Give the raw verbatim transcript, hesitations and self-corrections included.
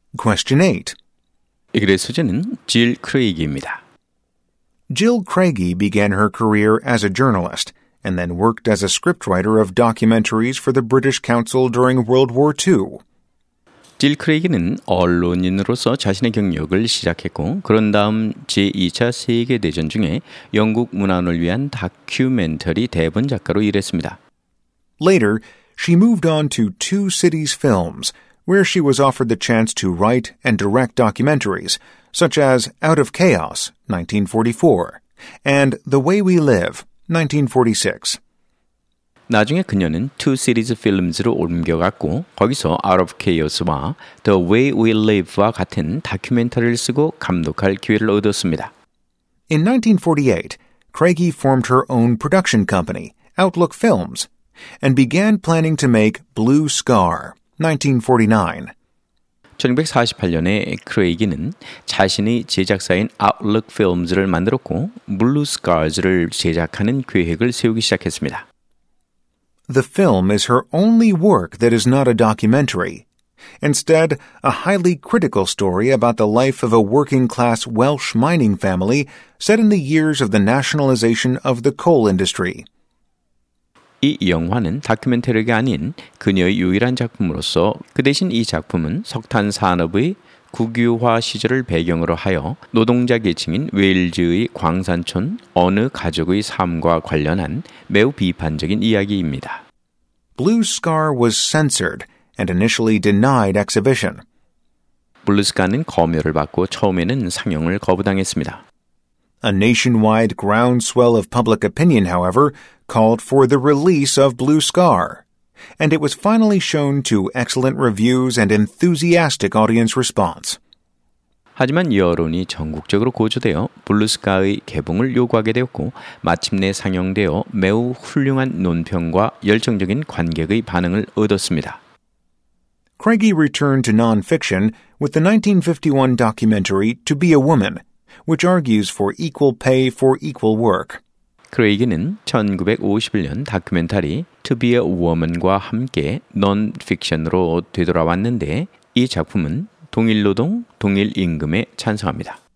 Question eight. 이 글의 소재는 질 크레이기입니다. Jill Craigie began her career as a journalist and then worked as a scriptwriter of documentaries for the British Council during World War Two. 질 크레이기는 언론인으로서 자신의 경력을 시작했고 그런 다음 제이 차 세계대전 중에 영국 문화원을 위한 다큐멘터리 대본 작가로 일했습니다. Later, she moved on to Two Cities Films, where she was offered the chance to write and direct documentaries, such as Out of Chaos, nineteen forty-four, and The Way We Live, nineteen forty-six. 나중에 그녀는 Two Cities Films로 옮겨갔고 거기서 Out of Chaos와 The Way We Live와 같은 다큐멘터리를 쓰고 감독할 기회를 얻었습니다. In nineteen forty-eight, Craigie formed her own production company, Outlook Films, and began planning to make Blue Scar, nineteen forty-nine. 천구백사십팔 년에 크레이기는 자신의 제작사인 Outlook Films를 만들었고 Blue Scars를 제작하는 계획을 세우기 시작했습니다. The film is her only work that is not a documentary. Instead, a highly critical story about the life of a working-class Welsh mining family set in the years of the nationalization of the coal industry. 이 영화는 다큐멘터리가 아닌 그녀의 유일한 작품으로서 그 대신 이 작품은 석탄 산업의 국유화 시절을 배경으로 하여 노동자 계층인 웨일즈의 광산촌 어느 가족의 삶과 관련한 매우 비판적인 이야기입니다. Blue Scar was censored and initially denied exhibition. 블루스카는 검열을 받고 처음에는 상영을 거부당했습니다. A nationwide groundswell of public opinion, however, called for the release of Blue Scar, and it was finally shown to excellent reviews and enthusiastic audience response. 하지만 여론이 전국적으로 고조되어 블루스카의 개봉을 요구하게 되었고 마침내 상영되어 매우 훌륭한 논평과 열정적인 관객의 반응을 얻었습니다. Craigie returned to nonfiction with the nineteen fifty-one documentary To Be a Woman, which argues for equal pay for equal work. 크레이기는 천구백오십일 년 다큐멘터리 To Be a Woman과 함께 논픽션으로 되돌아왔는데 이 작품은 동일 노동, 동일 임금에 찬성합니다.